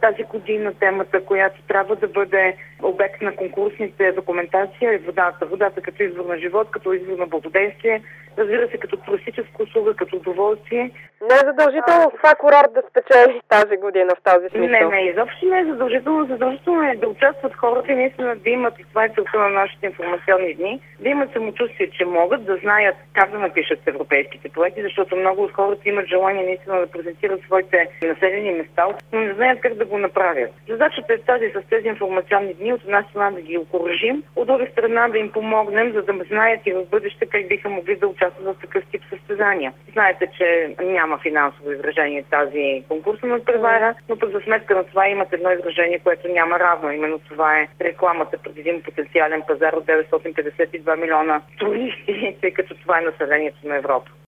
Тази година темата, която трябва да бъде обект на конкурсните документация е водата. Водата като извор на живот, като извор на благодействие, разбира се, като туристическа услуга, като удоволствие. Не е задължително това курорт да спечели тази година в този смисъл. Не, изобщо не е задължително. Задължително е да участват хората и наистина да имат, и това е целта на нашите информационни дни, да имат самочувствие, че могат да знаят как да напишат европейските проекти, защото много от хората имат желание наистина да презентират своите населени места, но не знаят как да го направят. Задачата е тази с тези информационни дни, от една страна да ги окуражим, от друга страна да им помогнем, за да знаят и в бъдеще как биха могли да участват в такъв тип състезания. Знаете, че няма финансово изражение тази конкурсна надпревара, но пък за сметка на това имат едно изражение, което няма равно. Именно това е рекламата пред един потенциален пазар от 952 милиона туристи, тъй като това е населението на Европа.